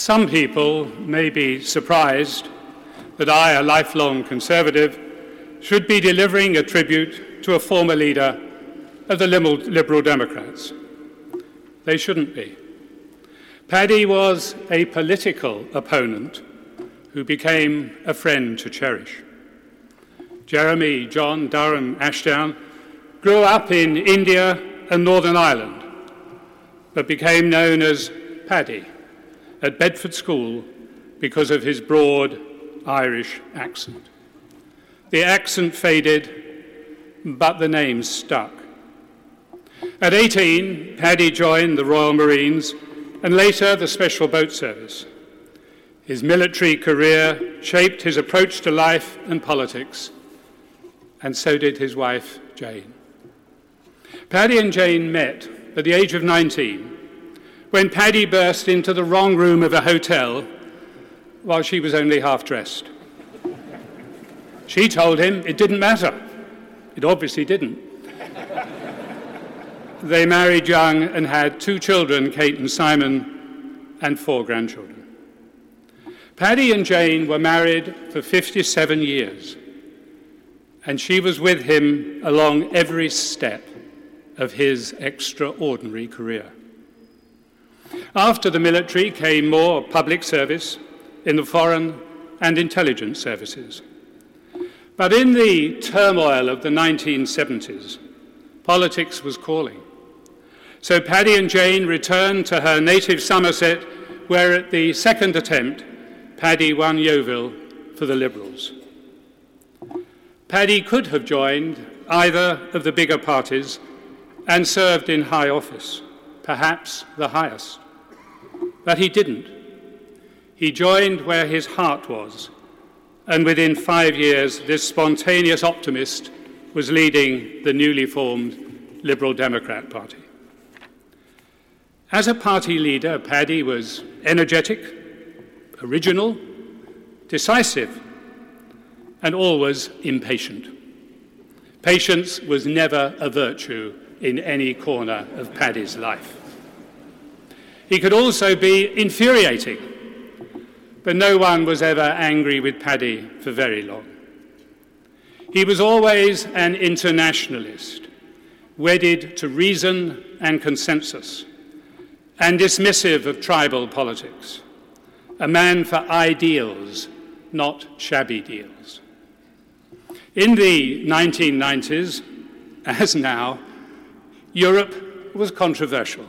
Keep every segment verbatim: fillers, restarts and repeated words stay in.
Some people may be surprised that I, a lifelong Conservative, should be delivering a tribute to a former leader of the Liberal Democrats. They shouldn't be. Paddy was a political opponent who became a friend to cherish. Jeremy John Durham Ashdown grew up in India and Northern Ireland, but became known as Paddy at Bedford School because of his broad Irish accent. The accent faded, but the name stuck. At eighteen, Paddy joined the Royal Marines and later the Special Boat Service. His military career shaped his approach to life and politics, and so did his wife, Jane. Paddy and Jane met at the age of nineteen when Paddy burst into the wrong room of a hotel while she was only half-dressed. She told him it didn't matter. It obviously didn't. They married young and had two children, Kate and Simon, and four grandchildren. Paddy and Jane were married for fifty-seven years, and she was with him along every step of his extraordinary career. After the military came more public service in the foreign and intelligence services. But in the turmoil of the nineteen seventies, politics was calling. So Paddy and Jane returned to her native Somerset, where at the second attempt, Paddy won Yeovil for the Liberals. Paddy could have joined either of the bigger parties and served in high office, perhaps the highest. But he didn't. He joined where his heart was, and within five years, this spontaneous optimist was leading the newly formed Liberal Democrat Party. As a party leader, Paddy was energetic, original, decisive, and always impatient. Patience was never a virtue in any corner of Paddy's life. He could also be infuriating, but no one was ever angry with Paddy for very long. He was always an internationalist, wedded to reason and consensus, and dismissive of tribal politics, a man for ideals, not shabby deals. In the nineteen nineties, as now, Europe was controversial.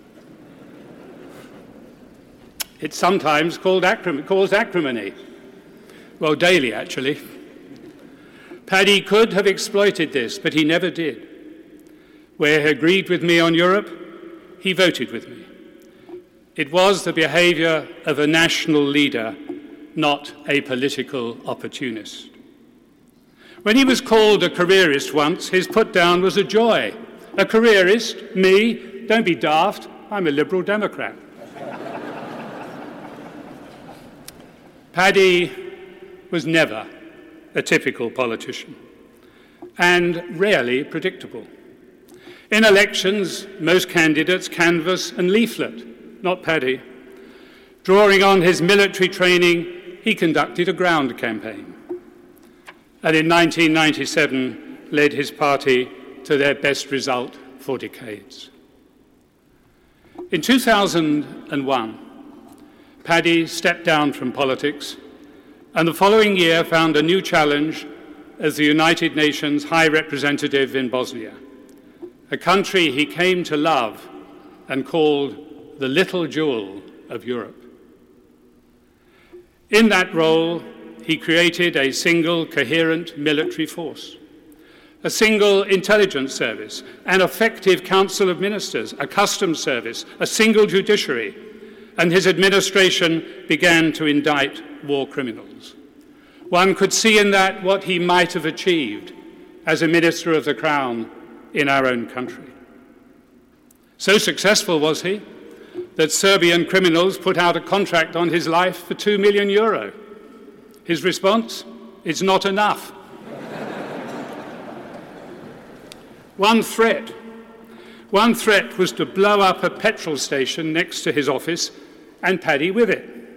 It's sometimes called acrim- caused acrimony. Well, daily, actually. Paddy could have exploited this, but he never did. Where he agreed with me on Europe, he voted with me. It was the behaviour of a national leader, not a political opportunist. When he was called a careerist once, his put-down was a joy. A careerist? Me? Don't be daft. I'm a Liberal Democrat. Paddy was never a typical politician, and rarely predictable. In elections, most candidates canvass and leaflet, not Paddy. Drawing on his military training, he conducted a ground campaign, and in nineteen ninety-seven led his party to their best result for decades. In two thousand one, Paddy stepped down from politics, and the following year found a new challenge as the United Nations High Representative in Bosnia, a country he came to love and called the little jewel of Europe. In that role, he created a single coherent military force, a single intelligence service, an effective council of ministers, a customs service, a single judiciary, and his administration began to indict war criminals. One could see in that what he might have achieved as a minister of the Crown in our own country. So successful was he that Serbian criminals put out a contract on his life for two million euro. His response? It's not enough. One threat. One threat was to blow up a petrol station next to his office, and Paddy with it.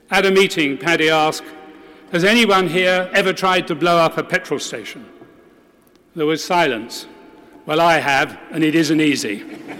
At a meeting, Paddy asked, "Has anyone here ever tried to blow up a petrol station?" There was silence. "Well, I have, and it isn't easy."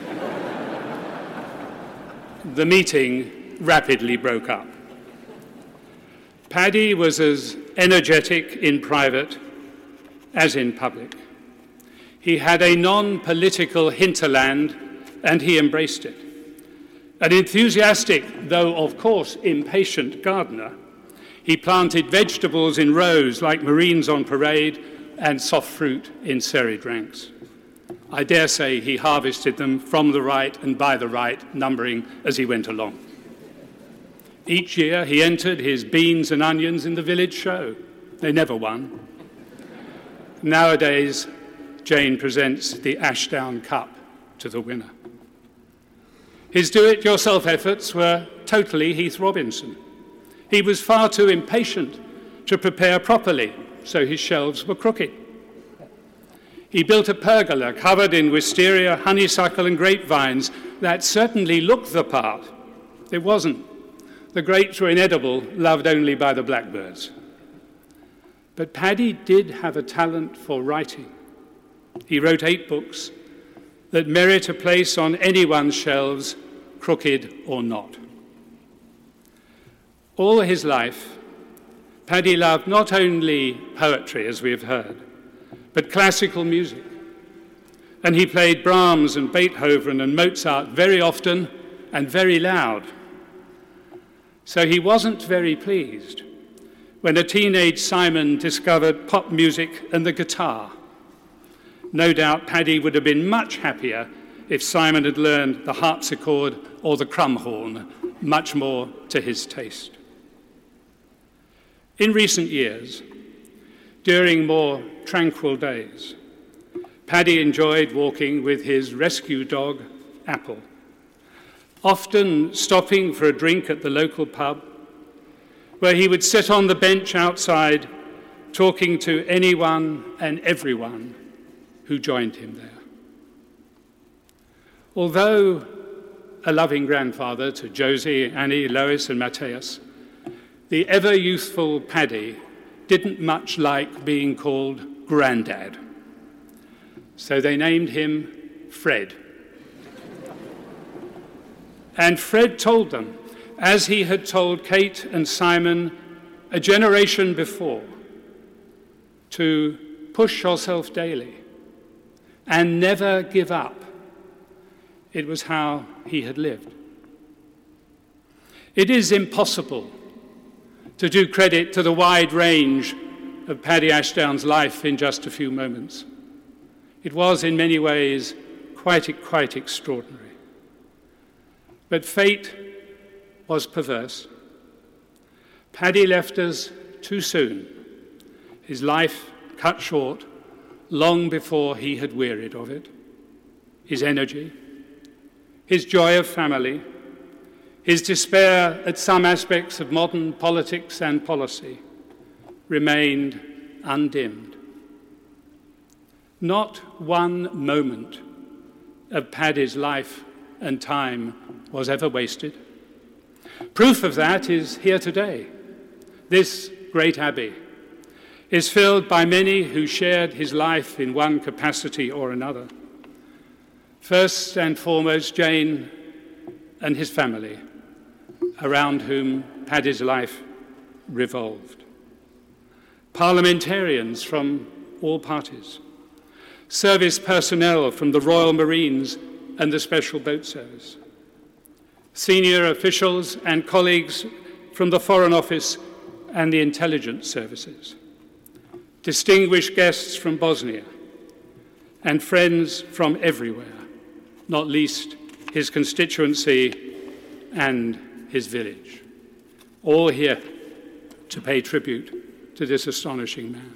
The meeting rapidly broke up. Paddy was as energetic in private as in public. He had a non-political hinterland, and he embraced it. An enthusiastic, though of course impatient gardener, he planted vegetables in rows like Marines on parade and soft fruit in serried ranks. I dare say he harvested them from the right and by the right, numbering as he went along. Each year he entered his beans and onions in the village show. They never won. Nowadays, Jane presents the Ashdown Cup to the winner. His do-it-yourself efforts were totally Heath Robinson. He was far too impatient to prepare properly, so his shelves were crooked. He built a pergola covered in wisteria, honeysuckle and grapevines that certainly looked the part. It wasn't. The grapes were inedible, loved only by the blackbirds. But Paddy did have a talent for writing. He wrote eight books that merit a place on anyone's shelves, crooked or not. All his life, Paddy loved not only poetry, as we have heard, but classical music. And he played Brahms and Beethoven and Mozart very often and very loud. So he wasn't very pleased when a teenage Simon discovered pop music and the guitar. No doubt Paddy would have been much happier if Simon had learned the harpsichord or the crumhorn, much more to his taste. In recent years, during more tranquil days, Paddy enjoyed walking with his rescue dog, Apple, often stopping for a drink at the local pub, where he would sit on the bench outside, talking to anyone and everyone who joined him there. Although a loving grandfather to Josie, Annie, Lois, and Matthias, the ever-youthful Paddy didn't much like being called Grandad. So they named him Fred. And Fred told them, as he had told Kate and Simon a generation before, to push yourself daily and never give up. It was how he had lived. It is impossible to do credit to the wide range of Paddy Ashdown's life in just a few moments. It was, in many ways, quite, quite extraordinary. But fate was perverse. Paddy left us too soon, his life cut short long before he had wearied of it. His energy, his joy of family, his despair at some aspects of modern politics and policy remained undimmed. Not one moment of Paddy's life and time was ever wasted. Proof of that is here today. This great abbey is filled by many who shared his life in one capacity or another. First and foremost, Jane and his family, around whom Paddy's life revolved. Parliamentarians from all parties, service personnel from the Royal Marines and the Special Boat Service, senior officials and colleagues from the Foreign Office and the intelligence services, distinguished guests from Bosnia, and friends from everywhere, not least his constituency and his village, all here to pay tribute to this astonishing man.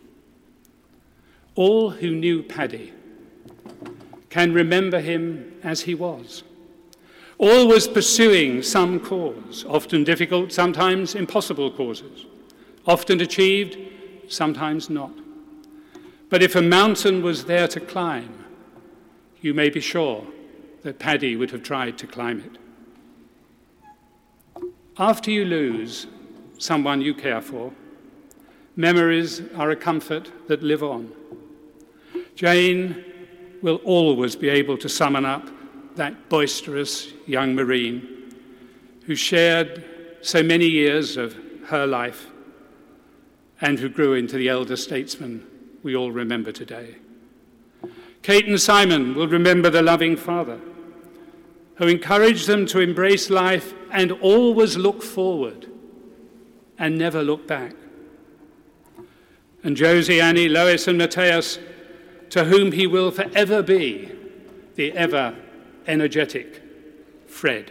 All who knew Paddy can remember him as he was, always pursuing some cause, often difficult, sometimes impossible causes, often achieved, sometimes not. But if a mountain was there to climb, you may be sure that Paddy would have tried to climb it. After you lose someone you care for, memories are a comfort that live on. Jane will always be able to summon up that boisterous young Marine who shared so many years of her life and who grew into the elder statesman we all remember today. Kate and Simon will remember the loving father who encouraged them to embrace life and always look forward and never look back. And Josie, Annie, Lois and Matthias, to whom he will forever be the ever energetic Fred.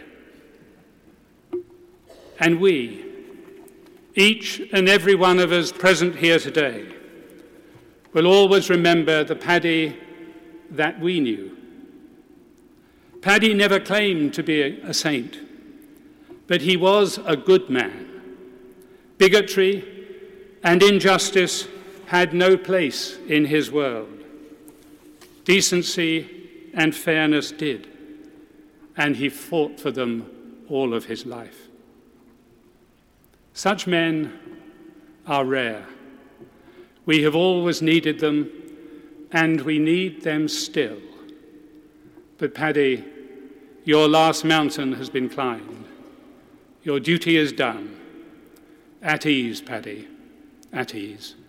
And we, each and every one of us present here today, will always remember the Paddy that we knew. Paddy never claimed to be a saint, but he was a good man. Bigotry and injustice had no place in his world. Decency and fairness did, and he fought for them all of his life. Such men are rare. We have always needed them, and we need them still. But Paddy, your last mountain has been climbed. Your duty is done. At ease, Paddy, at ease.